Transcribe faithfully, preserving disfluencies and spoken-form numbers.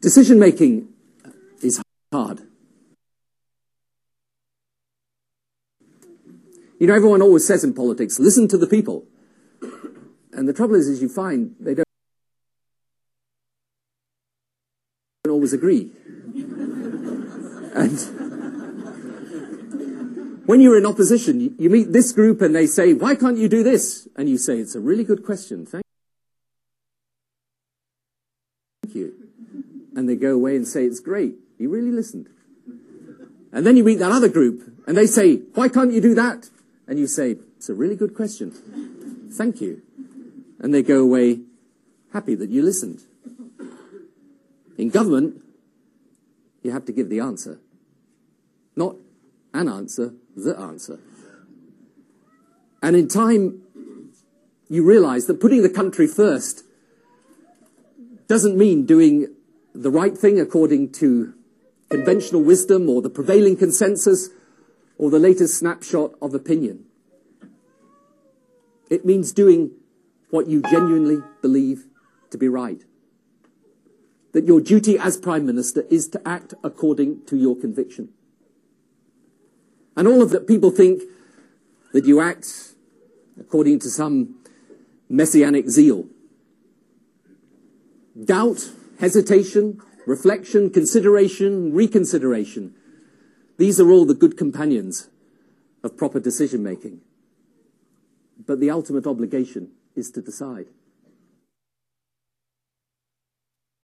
Decision-making is hard. You know, everyone always says in politics, listen to the people. And the trouble is, is you find they don't always agree. And when you're in opposition, you, you meet this group and they say, why can't you do this? And you say, it's a really good question. Thank you. And they go away and say, it's great. You really listened. And then you meet that other group and they say, why can't you do that? And you say, it's a really good question. Thank you. And they go away happy that you listened. In government, you have to give the answer. Not an answer, the answer. And in time, you realize that putting the country first doesn't mean doing the right thing according to conventional wisdom or the prevailing consensus or the latest snapshot of opinion. It means doing what you genuinely believe to be right. That your duty as Prime Minister is to act according to your conviction. And all of that, people think that you act according to some messianic zeal. Doubt, hesitation, reflection, consideration, reconsideration. These are all the good companions of proper decision-making. But the ultimate obligation is to decide.